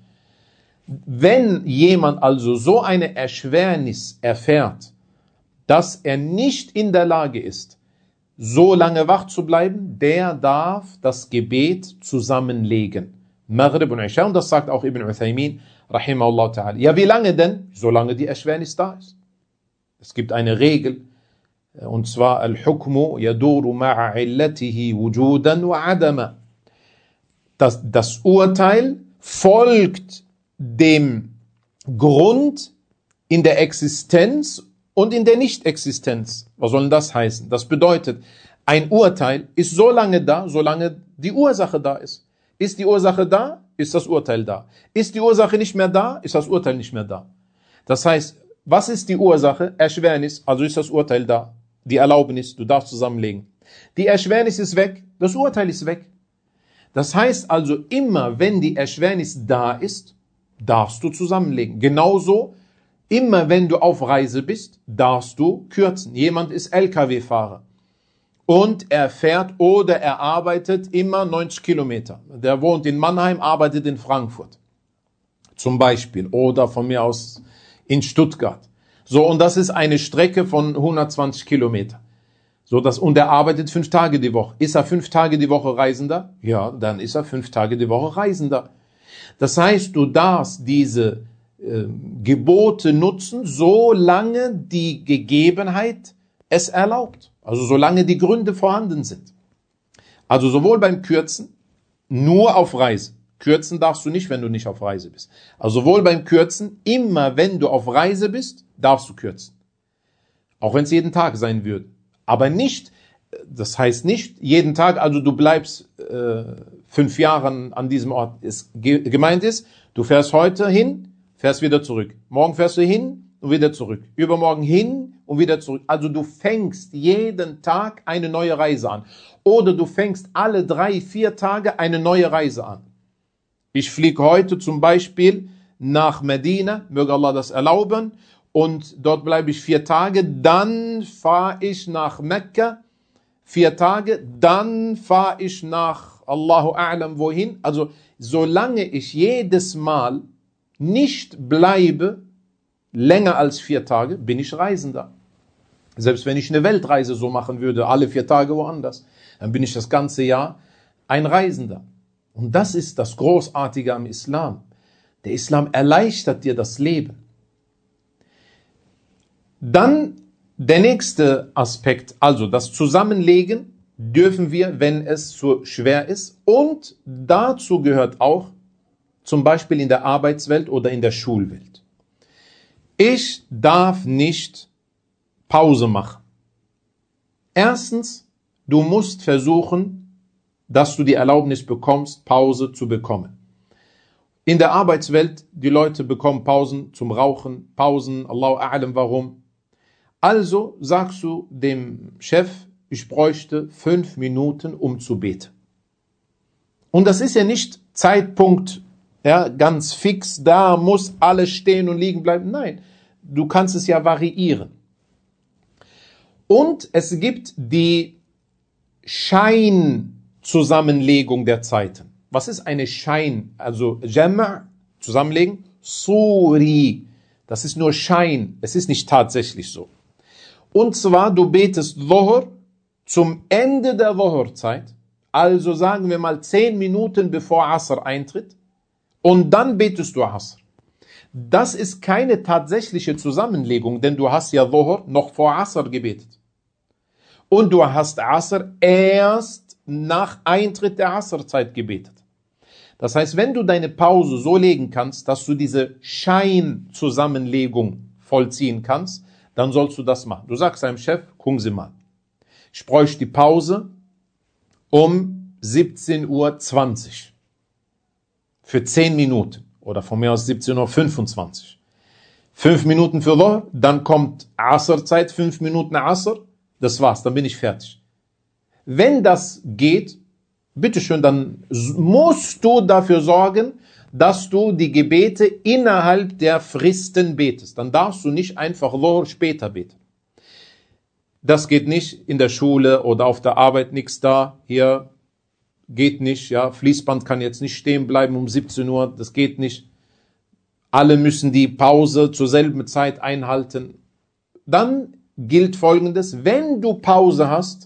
Wenn jemand also so eine Erschwernis erfährt, dass er nicht in der Lage ist, so lange wach zu bleiben, der darf das Gebet zusammenlegen. Maghrib und Isha, und das sagt auch Ibn Uthaymin, rahimahullah ta'ala. Ja, wie lange denn? Solange die Erschwernis da ist. Es gibt eine Regel, und zwar al-hukmu yaduru ma'a illatihi wujudan wa adama. Das, das Urteil folgt dem Grund in der Existenz und in der Nicht-Existenz. Was soll denn das heißen? Das bedeutet, ein Urteil ist so lange da, solange die Ursache da ist. Ist die Ursache da, ist das Urteil da. Ist die Ursache nicht mehr da, ist das Urteil nicht mehr da. Das heißt, was ist die Ursache? Erschwernis, also ist das Urteil da. Die Erlaubnis, du darfst zusammenlegen. Die Erschwernis ist weg, das Urteil ist weg. Das heißt also, immer wenn die Erschwernis da ist, darfst du zusammenlegen. Genauso, immer wenn du auf Reise bist, darfst du kürzen. Jemand ist L K W-Fahrer und er fährt oder er arbeitet immer neunzig Kilometer. Der wohnt in Mannheim, arbeitet in Frankfurt zum Beispiel oder von mir aus in Stuttgart. So, und das ist eine Strecke von hundertzwanzig Kilometer. So, das, und er arbeitet fünf Tage die Woche. Ist er fünf Tage die Woche Reisender? Ja, dann ist er fünf Tage die Woche Reisender. Das heißt, du darfst diese äh, Gebote nutzen, solange die Gegebenheit es erlaubt. Also solange die Gründe vorhanden sind. Also sowohl beim Kürzen, nur auf Reise. Kürzen darfst du nicht, wenn du nicht auf Reise bist. Also sowohl beim Kürzen, immer wenn du auf Reise bist, darfst du kürzen. Auch wenn es jeden Tag sein würde. Aber nicht, das heißt nicht jeden Tag, also du bleibst äh, fünf Jahre an diesem Ort. Es ge- gemeint ist, du fährst heute hin, fährst wieder zurück. Morgen fährst du hin und wieder zurück. Übermorgen hin und wieder zurück. Also du fängst jeden Tag eine neue Reise an. Oder du fängst alle drei, vier Tage eine neue Reise an. Ich fliege heute zum Beispiel nach Medina, möge Allah das erlauben, und dort bleibe ich vier Tage, dann fahre ich nach Mekka, vier Tage, dann fahre ich nach Allahu A'lam wohin. Also solange ich jedes Mal nicht bleibe, länger als vier Tage, bin ich Reisender. Selbst wenn ich eine Weltreise so machen würde, alle vier Tage woanders, dann bin ich das ganze Jahr ein Reisender. Und das ist das Großartige am Islam. Der Islam erleichtert dir das Leben. Dann der nächste Aspekt, also das Zusammenlegen dürfen wir, wenn es zu schwer ist. Und dazu gehört auch zum Beispiel in der Arbeitswelt oder in der Schulwelt. Ich darf nicht Pause machen. Erstens, du musst versuchen, dass du die Erlaubnis bekommst, Pause zu bekommen. In der Arbeitswelt, die Leute bekommen Pausen zum Rauchen, Pausen, Allahu A'lam warum. Also sagst du dem Chef, ich bräuchte fünf Minuten, um zu beten. Und das ist ja nicht Zeitpunkt, ja, ganz fix, da muss alles stehen und liegen bleiben. Nein, du kannst es ja variieren. Und es gibt die Scheinzusammenlegung der Zeiten. Was ist eine Schein? Also Jama', zusammenlegen, Suri, das ist nur Schein, es ist nicht tatsächlich so. Und zwar, du betest Dhuhr zum Ende der Dhuhr-Zeit, also sagen wir mal zehn Minuten bevor Asr eintritt, und dann betest du Asr. Das ist keine tatsächliche Zusammenlegung, denn du hast ja Dhuhr noch vor Asr gebetet. Und du hast Asr erst nach Eintritt der Asrzeit gebetet. Das heißt, wenn du deine Pause so legen kannst, dass du diese Scheinzusammenlegung vollziehen kannst, dann sollst du das machen. Du sagst deinem Chef, gucken Sie mal, ich bräuchte die Pause um siebzehn Uhr zwanzig für zehn Minuten oder von mir aus siebzehn Uhr fünfundzwanzig. Fünf Minuten für Dhuhr, dann kommt Asrzeit, fünf Minuten Asr, das war's, dann bin ich fertig. Wenn das geht, bitteschön, dann musst du dafür sorgen, dass du die Gebete innerhalb der Fristen betest. Dann darfst du nicht einfach Dhuhr später beten. Das geht nicht in der Schule oder auf der Arbeit, nichts da. Hier geht nicht, ja. Fließband kann jetzt nicht stehen bleiben um siebzehn Uhr, das geht nicht. Alle müssen die Pause zur selben Zeit einhalten. Dann gilt Folgendes: Wenn du Pause hast,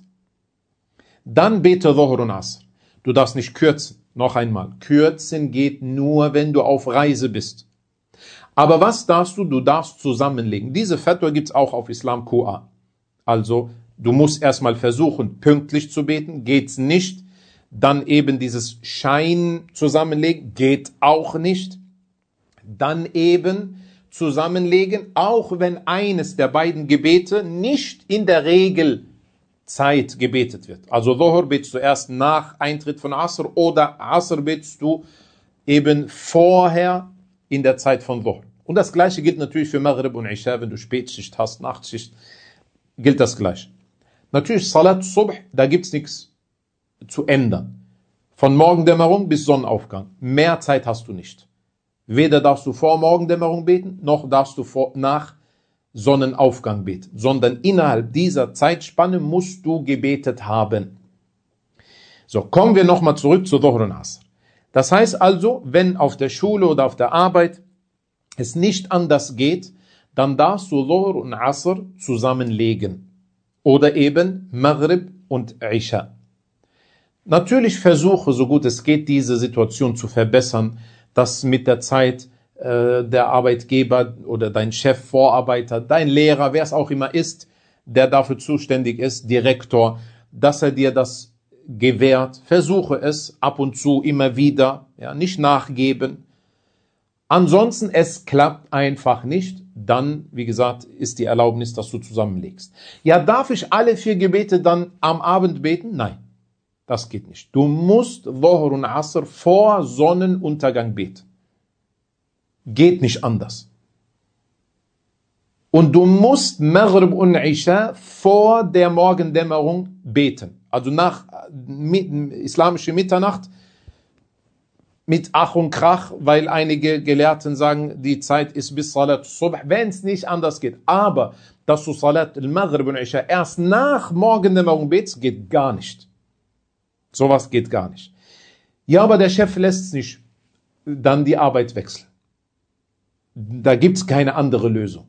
dann bete Dhuhr und Asr. Du darfst nicht kürzen. Noch einmal, kürzen geht nur, wenn du auf Reise bist. Aber was darfst du? Du darfst zusammenlegen. Diese Fatwa gibt's auch auf Islam Q A. Also, du musst erstmal versuchen, pünktlich zu beten. Geht's nicht. Dann eben dieses Schein zusammenlegen. Geht auch nicht. Dann eben zusammenlegen, auch wenn eines der beiden Gebete nicht in der Regel Zeit gebetet wird. Also Dhuhr betest du erst nach Eintritt von Asr oder Asr betest du eben vorher in der Zeit von Dhuhr. Und das Gleiche gilt natürlich für Maghrib und Isha, wenn du Spätschicht hast, Nachtschicht, gilt das Gleiche. Natürlich Salat Subh, da gibt's nichts zu ändern. Von Morgendämmerung bis Sonnenaufgang. Mehr Zeit hast du nicht. Weder darfst du vor Morgendämmerung beten, noch darfst du vor, nach Sonnenaufgang beten, sondern innerhalb dieser Zeitspanne musst du gebetet haben. So, kommen wir nochmal zurück zu Dhuhr und Asr. Das heißt also, wenn auf der Schule oder auf der Arbeit es nicht anders geht, dann darfst du Dhuhr und Asr zusammenlegen. Oder eben Maghrib und Isha. Natürlich versuche, so gut es geht, diese Situation zu verbessern, dass mit der Zeit der Arbeitgeber oder dein Chef, Vorarbeiter, dein Lehrer, wer es auch immer ist, der dafür zuständig ist, Direktor, dass er dir das gewährt. Versuche es ab und zu immer wieder, ja, nicht nachgeben. Ansonsten, es klappt einfach nicht, dann, wie gesagt, ist die Erlaubnis, dass du zusammenlegst. Ja, darf ich alle vier Gebete dann am Abend beten? Nein, das geht nicht. Du musst Dhuhr und Asr vor Sonnenuntergang beten. Geht nicht anders. Und du musst Maghrib und Isha vor der Morgendämmerung beten. Also nach mit, islamische Mitternacht mit Ach und Krach, weil einige Gelehrten sagen, die Zeit ist bis Salat Subh, wenn es nicht anders geht. Aber dass du Salat al-Maghrib und Isha erst nach Morgendämmerung betest, geht gar nicht. Sowas geht gar nicht. Ja, aber der Chef lässt es nicht, dann die Arbeit wechseln. Da gibt's keine andere Lösung.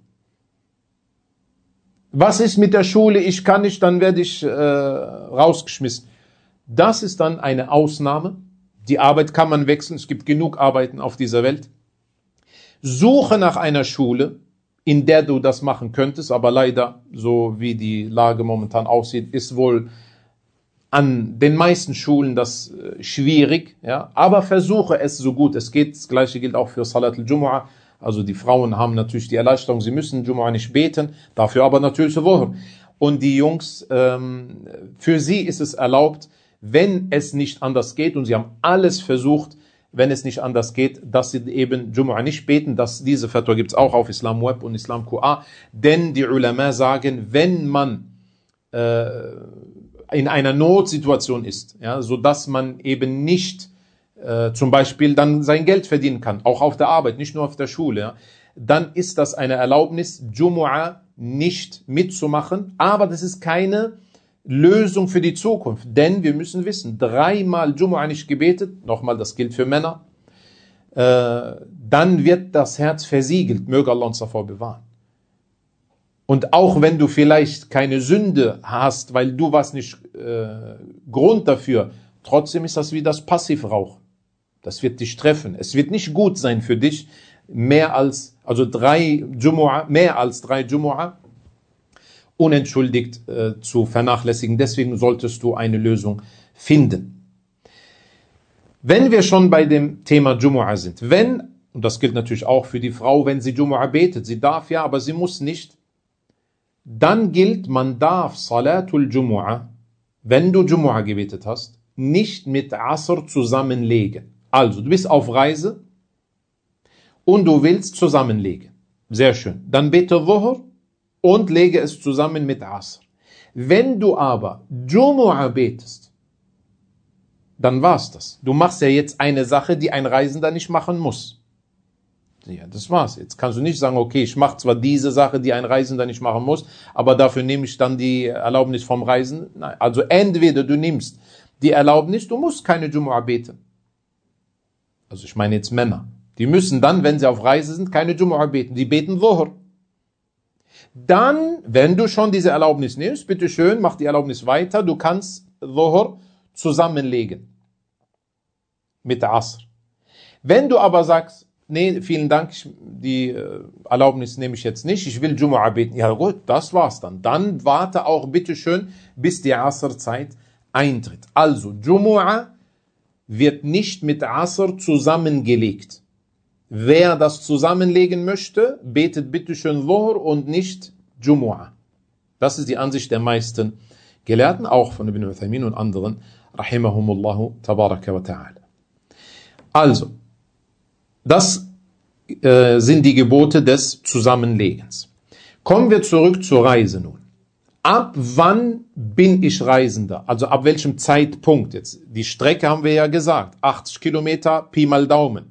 Was ist mit der Schule? Ich kann nicht, dann werde ich äh, rausgeschmissen. Das ist dann eine Ausnahme. Die Arbeit kann man wechseln. Es gibt genug Arbeiten auf dieser Welt. Suche nach einer Schule, in der du das machen könntest, aber leider, so wie die Lage momentan aussieht, ist wohl an den meisten Schulen das äh, schwierig. Ja? Aber versuche es so gut es geht. Das Gleiche gilt auch für Salat al-Jumu'ah. Also die Frauen haben natürlich die Erleichterung, sie müssen Jumu'ah nicht beten, dafür aber natürlich Dhuhr. Und die Jungs, ähm, für sie ist es erlaubt, wenn es nicht anders geht, und sie haben alles versucht, wenn es nicht anders geht, dass sie eben Jumu'ah nicht beten. Das, diese Fatwa gibt es auch auf Islam Web und Islam Q A. Denn die Ulama sagen, wenn man äh, in einer Notsituation ist, ja, so dass man eben nicht äh, zum Beispiel dann sein Geld verdienen kann, auch auf der Arbeit, nicht nur auf der Schule, ja, dann ist das eine Erlaubnis, Jumu'ah nicht mitzumachen. Aber das ist keine Lösung für die Zukunft, denn wir müssen wissen, dreimal Jumu'ah nicht gebetet, nochmal, das gilt für Männer, äh, dann wird das Herz versiegelt, möge Allah uns davor bewahren. Und auch wenn du vielleicht keine Sünde hast, weil du warst nicht äh, Grund dafür, trotzdem ist das wie das Passivrauchen. Das wird dich treffen. Es wird nicht gut sein für dich, mehr als, also drei Jumu'ah, mehr als drei Jumu'ah unentschuldigt äh, zu vernachlässigen. Deswegen solltest du eine Lösung finden. Wenn wir schon bei dem Thema Jumu'ah sind, wenn, und das gilt natürlich auch für die Frau, wenn sie Jumu'ah betet, sie darf ja, aber sie muss nicht, dann gilt, man darf Salatul Jumu'ah, wenn du Jumu'ah gebetet hast, nicht mit Asr zusammenlegen. Also, du bist auf Reise und du willst zusammenlegen. Sehr schön. Dann bete Dhuhr und lege es zusammen mit Asr. Wenn du aber Jumu'ah betest, dann war's das. Du machst ja jetzt eine Sache, die ein Reisender nicht machen muss. Ja, das war's. Jetzt kannst du nicht sagen, okay, ich mache zwar diese Sache, die ein Reisender nicht machen muss, aber dafür nehme ich dann die Erlaubnis vom Reisen. Nein, also entweder du nimmst die Erlaubnis, du musst keine Jumu'ah beten. Also ich meine jetzt Männer. Die müssen dann, wenn sie auf Reise sind, keine Jumu'ah beten. Die beten Dhuhr. Dann, wenn du schon diese Erlaubnis nimmst, bitteschön, mach die Erlaubnis weiter. Du kannst Dhuhr zusammenlegen mit Asr. Wenn du aber sagst, nee, vielen Dank, die Erlaubnis nehme ich jetzt nicht, ich will Jumu'ah beten. Ja gut, das war's dann. Dann warte auch bitteschön, bis die Asr-Zeit eintritt. Also, Jumu'ah wird nicht mit Asr zusammengelegt. Wer das zusammenlegen möchte, betet bitteschön Dhuhr und nicht Jumu'ah. Das ist die Ansicht der meisten Gelehrten, auch von Ibn Uthaymin und anderen, rahimahumullahu tabaraka wa ta'ala. Also, das äh, sind die Gebote des Zusammenlegens. Kommen wir zurück zur Reise nun. Ab wann bin ich Reisender? Also ab welchem Zeitpunkt jetzt? Die Strecke haben wir ja gesagt, achtzig Kilometer, Pi mal Daumen.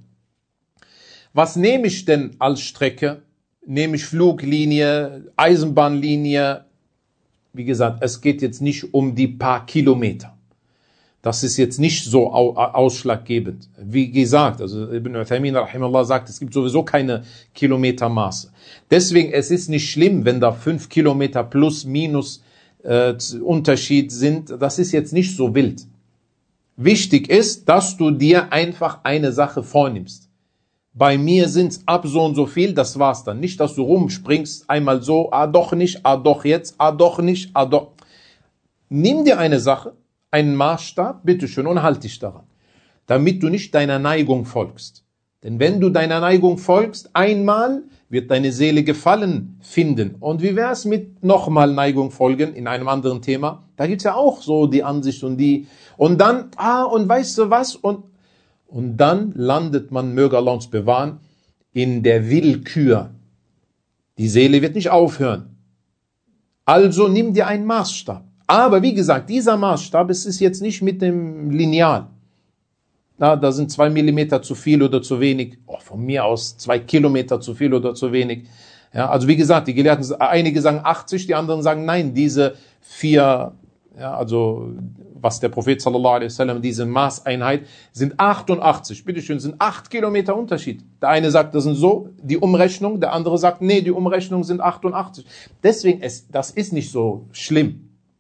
Was nehme ich denn als Strecke? Nehme ich Fluglinie, Eisenbahnlinie? Wie gesagt, es geht jetzt nicht um die paar Kilometer. Das ist jetzt nicht so ausschlaggebend. Wie gesagt, also Ibn Uthaymin rahimahullah sagt, es gibt sowieso keine Kilometermaße. Deswegen, es ist nicht schlimm, wenn da fünf Kilometer plus minus äh, Unterschied sind. Das ist jetzt nicht so wild. Wichtig ist, dass du dir einfach eine Sache vornimmst. Bei mir sind's ab so und so viel, das war's dann. Nicht, dass du rumspringst, einmal so, ah doch nicht, ah doch jetzt, ah doch nicht, ah doch. Nimm dir eine Sache, einen Maßstab, bitteschön, und halt dich daran, damit du nicht deiner Neigung folgst. Denn wenn du deiner Neigung folgst, einmal wird deine Seele Gefallen finden. Und wie wär's mit nochmal Neigung folgen in einem anderen Thema? Da gibt's ja auch so die Ansicht und die, und dann, ah, und weißt du was, und, und dann landet man, möge Allah uns bewahren, in der Willkür. Die Seele wird nicht aufhören. Also nimm dir einen Maßstab. Aber wie gesagt, dieser Maßstab, es ist jetzt nicht mit dem Lineal. Na, da sind zwei Millimeter zu viel oder zu wenig. Oh, von mir aus zwei Kilometer zu viel oder zu wenig. Ja, also wie gesagt, die Gelehrten, einige sagen achtzig, die anderen sagen nein, diese vier, ja, also was der Prophet sallallahu alaihi wasallam, diese Maßeinheit, sind achtundachtzig. Bitteschön, sind acht Kilometer Unterschied. Der eine sagt, das sind so die Umrechnung, der andere sagt, nee, die Umrechnung sind achtundachtzig. Deswegen, es, das ist nicht so schlimm.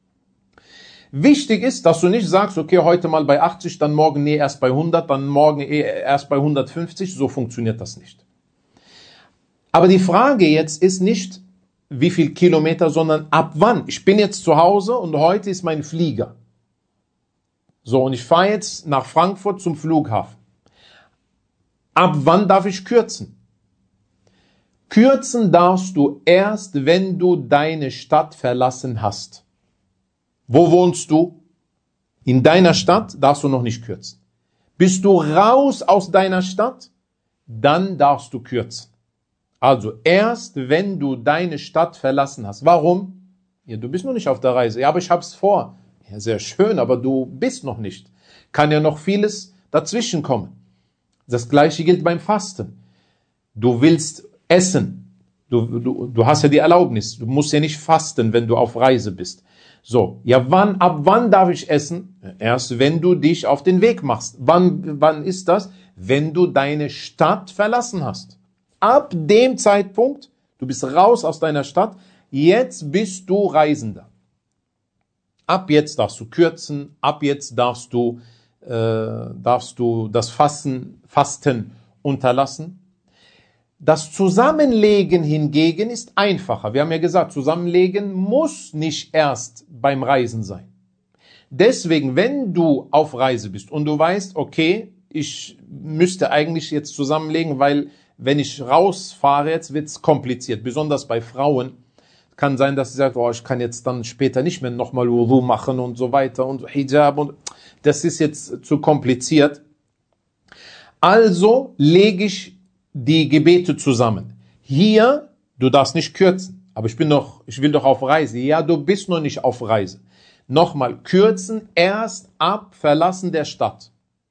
Wichtig ist, dass du nicht sagst, okay, heute mal bei achtzig, dann morgen nee, erst bei hundert, dann morgen erst bei hundertfünfzig. So funktioniert das nicht. Aber die Frage jetzt ist nicht, wie viel Kilometer, sondern ab wann. Ich bin jetzt zu Hause und heute ist mein Flieger. So, und ich fahre jetzt nach Frankfurt zum Flughafen. Ab wann darf ich kürzen? Kürzen darfst du erst, wenn du deine Stadt verlassen hast. Wo wohnst du? In deiner Stadt darfst du noch nicht kürzen. Bist du raus aus deiner Stadt? Dann darfst du kürzen. Also erst, wenn du deine Stadt verlassen hast. Warum? Ja, du bist noch nicht auf der Reise. Ja, aber ich hab's vor. Ja, sehr schön, aber du bist noch nicht. Kann ja noch vieles dazwischen kommen. Das Gleiche gilt beim Fasten. Du willst essen. Du, du, du hast ja die Erlaubnis. Du musst ja nicht fasten, wenn du auf Reise bist. So, ja, wann, ab wann darf ich essen? Erst wenn du dich auf den Weg machst. Wann, wann ist das? Wenn du deine Stadt verlassen hast. Ab dem Zeitpunkt, du bist raus aus deiner Stadt, jetzt bist du Reisender. Ab jetzt darfst du kürzen, ab jetzt darfst du äh, darfst du das Fasten, Fasten unterlassen. Das Zusammenlegen hingegen ist einfacher. Wir haben ja gesagt, Zusammenlegen muss nicht erst beim Reisen sein. Deswegen, wenn du auf Reise bist und du weißt, okay, ich müsste eigentlich jetzt zusammenlegen, weil wenn ich rausfahre, jetzt wird es kompliziert. Besonders bei Frauen kann sein, dass sie sagt, oh, ich kann jetzt dann später nicht mehr nochmal Wudu machen und so weiter und Hijab und das ist jetzt zu kompliziert. Also lege ich die Gebete zusammen. Hier, du darfst nicht kürzen, aber ich bin noch, ich will doch auf Reise. Ja, du bist noch nicht auf Reise. Nochmal, kürzen erst ab Verlassen der Stadt.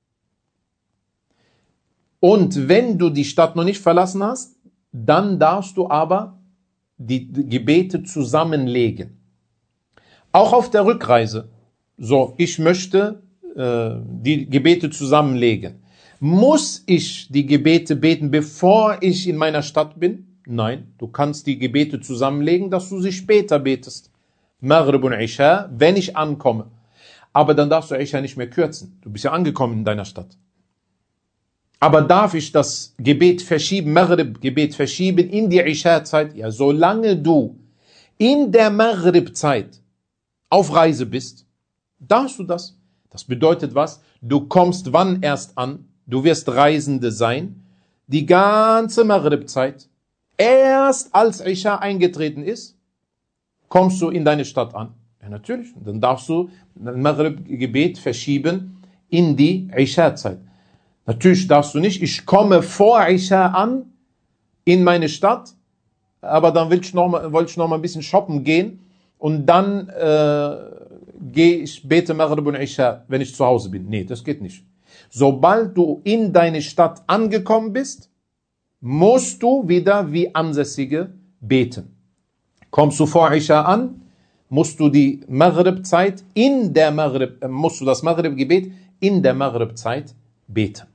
Und wenn du die Stadt noch nicht verlassen hast, dann darfst du aber die Gebete zusammenlegen. Auch auf der Rückreise. So, ich möchte äh, die Gebete zusammenlegen. Muss ich die Gebete beten, bevor ich in meiner Stadt bin? Nein, du kannst die Gebete zusammenlegen, dass du sie später betest. Maghrib und Isha, wenn ich ankomme. Aber dann darfst du Isha nicht mehr kürzen. Du bist ja angekommen in deiner Stadt. Aber darf ich das Gebet verschieben, Maghrib-Gebet verschieben in die Isha-Zeit? Ja, solange du in der Maghrib-Zeit auf Reise bist, darfst du das. Das bedeutet was? Du kommst wann erst an? Du wirst Reisende sein. Die ganze Maghrib-Zeit, erst als Isha eingetreten ist, kommst du in deine Stadt an. Ja, natürlich. Dann darfst du das Maghrib-Gebet verschieben in die Isha-Zeit. Natürlich darfst du nicht, ich komme vor Isha an in meine Stadt, aber dann will ich noch mal, wollte ich noch mal ein bisschen shoppen gehen und dann äh, gehe ich, bete Maghrib und Isha, wenn ich zu Hause bin. Nee, das geht nicht. Sobald du in deine Stadt angekommen bist, musst du wieder wie Ansässige beten. Kommst du vor Isha an, musst du die Maghrib-Zeit in der Maghrib, äh, musst du das Maghrib-Gebet in der Maghrib-Zeit beten.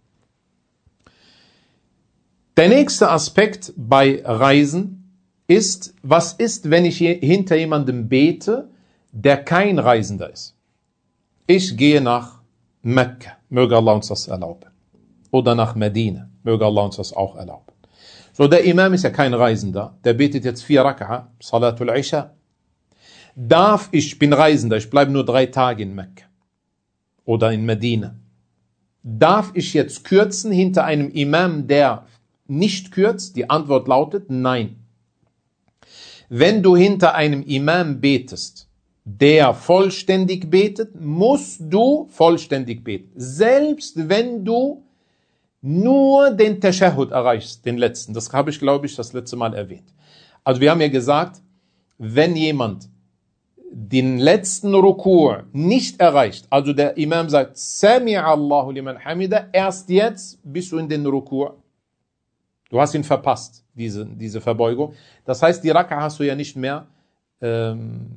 Der nächste Aspekt bei Reisen ist, was ist, wenn ich hinter jemandem bete, der kein Reisender ist? Ich gehe nach Mekka, möge Allah uns das erlauben. Oder nach Medina, möge Allah uns das auch erlauben. So, der Imam ist ja kein Reisender, der betet jetzt vier Raka'a, Salatul Isha. Darf ich, ich bin Reisender, ich bleibe nur drei Tage in Mekka oder in Medina. Darf ich jetzt kürzen hinter einem Imam, der nicht kürzt? Die Antwort lautet nein. Wenn du hinter einem Imam betest, der vollständig betet, musst du vollständig beten. Selbst wenn du nur den Tashahhud erreichst, den letzten. Das habe ich, glaube ich, das letzte Mal erwähnt. Also wir haben ja gesagt, wenn jemand den letzten Ruku' nicht erreicht, also der Imam sagt, Sami'a Allahu liman hamida, erst jetzt bist du in den Ruku'. Du hast ihn verpasst, diese, diese Verbeugung. Das heißt, die Raka hast du ja nicht mehr, ähm,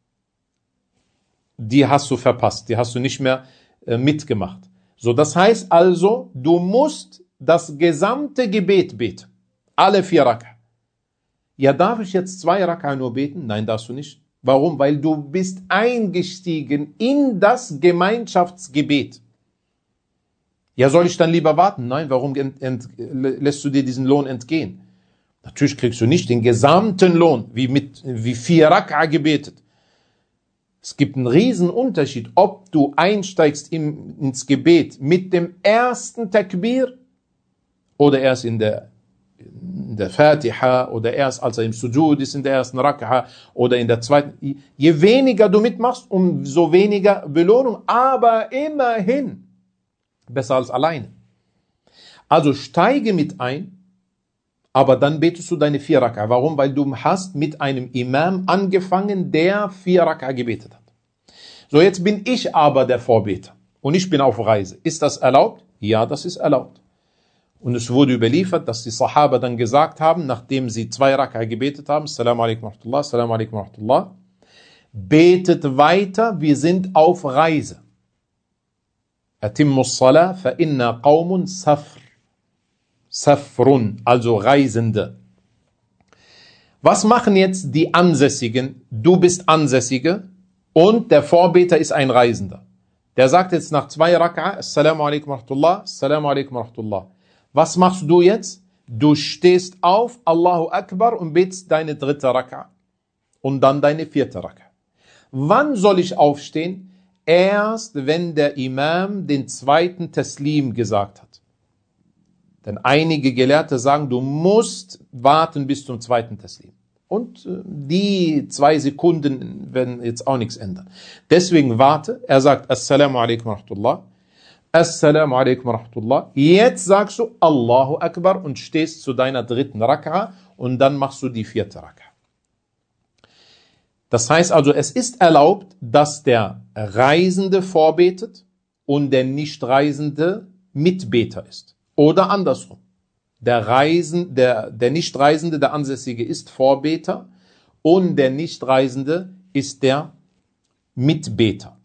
die hast du verpasst, die hast du nicht mehr äh, mitgemacht. So, das heißt also, du musst das gesamte Gebet beten. Alle vier Raka. Ja, darf ich jetzt zwei Raka nur beten? Nein, darfst du nicht. Warum? Weil du bist eingestiegen in das Gemeinschaftsgebet. Ja, soll ich dann lieber warten? Nein, warum ent, ent, lässt du dir diesen Lohn entgehen? Natürlich kriegst du nicht den gesamten Lohn, wie mit wie vier Raka gebetet. Es gibt einen riesen Unterschied, ob du einsteigst im, ins Gebet mit dem ersten Takbir oder erst in der, in der Fatiha oder erst als er im Sujud ist in der ersten Raka'a oder in der zweiten. Je weniger du mitmachst, umso weniger Belohnung, aber immerhin besser als alleine. Also steige mit ein, aber dann betest du deine vier Raka'a. Warum? Weil du hast mit einem Imam angefangen, der vier Raka'a gebetet hat. So, jetzt bin ich aber der Vorbeter und ich bin auf Reise. Ist das erlaubt? Ja, das ist erlaubt. Und es wurde überliefert, dass die Sahaba dann gesagt haben, nachdem sie zwei Raka'a gebetet haben, Assalamu alaikum wa rahmatullah, Assalamu alaikum wa rahmatullah, betet weiter, wir sind auf Reise. Atimmus Salah, fa inna qawmun safr. Safrun, also Reisende. Was machen jetzt die Ansässigen? Du bist Ansässige und der Vorbeter ist ein Reisender. Der sagt jetzt nach zwei Raka'a, Assalamu alaikum wa rahmatullah, Assalamu alaikum wa rahmatullah. Was machst du jetzt? Du stehst auf, Allahu Akbar, und betest deine dritte Raka'a. Und dann deine vierte Raka'a. Wann soll ich aufstehen? Erst wenn der Imam den zweiten Taslim gesagt hat. Denn einige Gelehrte sagen, du musst warten bis zum zweiten Taslim. Und äh, die zwei Sekunden werden jetzt auch nichts ändern. Deswegen warte. Er sagt, Assalamu alaikum wa rahmatullah. Assalamu alaikum wa rahmatullah. Jetzt sagst du Allahu Akbar und stehst zu deiner dritten Raka'a und dann machst du die vierte Raka'a. Das heißt also, es ist erlaubt, dass der Reisende vorbetet und der Nichtreisende Mitbeter ist. Oder andersrum. Der, Reisen, der, der Nichtreisende, der Ansässige ist Vorbeter und der Nichtreisende ist der Mitbeter.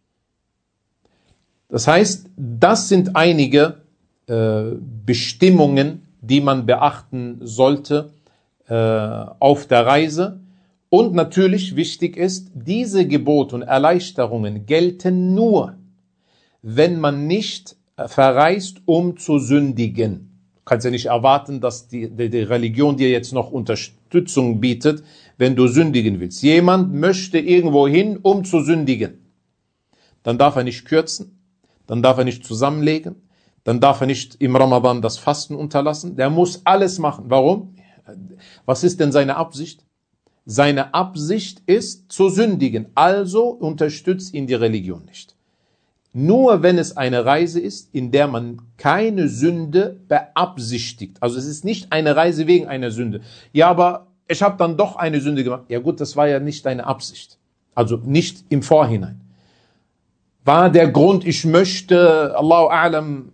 Das heißt, das sind einige äh, Bestimmungen, die man beachten sollte äh, auf der Reise. Und natürlich wichtig ist, diese Gebote und Erleichterungen gelten nur, wenn man nicht verreist, um zu sündigen. Du kannst ja nicht erwarten, dass die, die, die Religion dir jetzt noch Unterstützung bietet, wenn du sündigen willst. Jemand möchte irgendwo hin, um zu sündigen. Dann darf er nicht kürzen, dann darf er nicht zusammenlegen, dann darf er nicht im Ramadan das Fasten unterlassen. Der muss alles machen. Warum? Was ist denn seine Absicht? Seine Absicht ist, zu sündigen. Also unterstützt ihn die Religion nicht. Nur wenn es eine Reise ist, in der man keine Sünde beabsichtigt. Also es ist nicht eine Reise wegen einer Sünde. Ja, aber ich habe dann doch eine Sünde gemacht. Ja gut, das war ja nicht deine Absicht. Also nicht im Vorhinein. War der Grund, ich möchte, Allahu A'lam,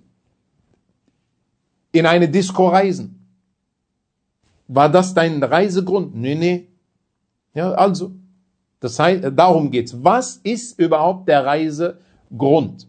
in eine Disco reisen? War das dein Reisegrund? Nee, nee. Ja, also, das heißt, darum geht's. Was ist überhaupt der Reisegrund?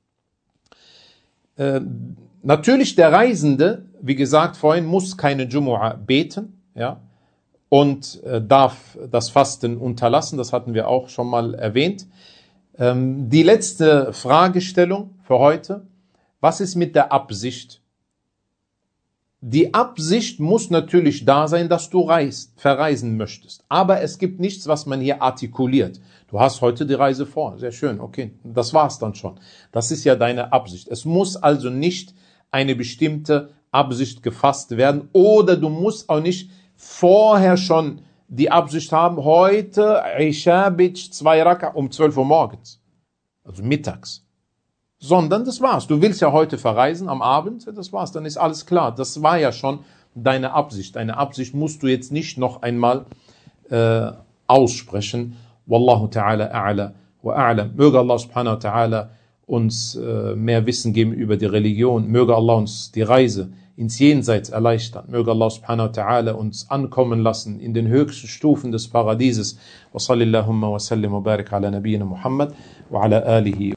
Äh, natürlich der Reisende, wie gesagt vorhin, muss keine Jumu'ah beten, ja, und äh, darf das Fasten unterlassen. Das hatten wir auch schon mal erwähnt. Ähm, die letzte Fragestellung für heute: Was ist mit der Absicht? Die Absicht muss natürlich da sein, dass du reist, verreisen möchtest. Aber es gibt nichts, was man hier artikuliert. Du hast heute die Reise vor. Sehr schön, okay. Das war's dann schon. Das ist ja deine Absicht. Es muss also nicht eine bestimmte Absicht gefasst werden. Oder du musst auch nicht vorher schon die Absicht haben, heute Isha zwei Raka um zwölf Uhr morgens. Also mittags. Sondern das war's. Du willst ja heute verreisen am Abend, das war's, dann ist alles klar. Das war ja schon deine Absicht. Deine Absicht musst du jetzt nicht noch einmal äh, aussprechen. Wallahu ta'ala a'la wa a'lam. Möge Allah subhanahu wa ta'ala uns äh, mehr Wissen geben über die Religion. Möge Allah uns die Reise ins Jenseits erleichtern. Möge Allah subhanahu wa ta'ala uns ankommen lassen in den höchsten Stufen des Paradieses. Wa sallillahumma wa sallim wa barik ala nabiyyina Muhammad wa ala alihi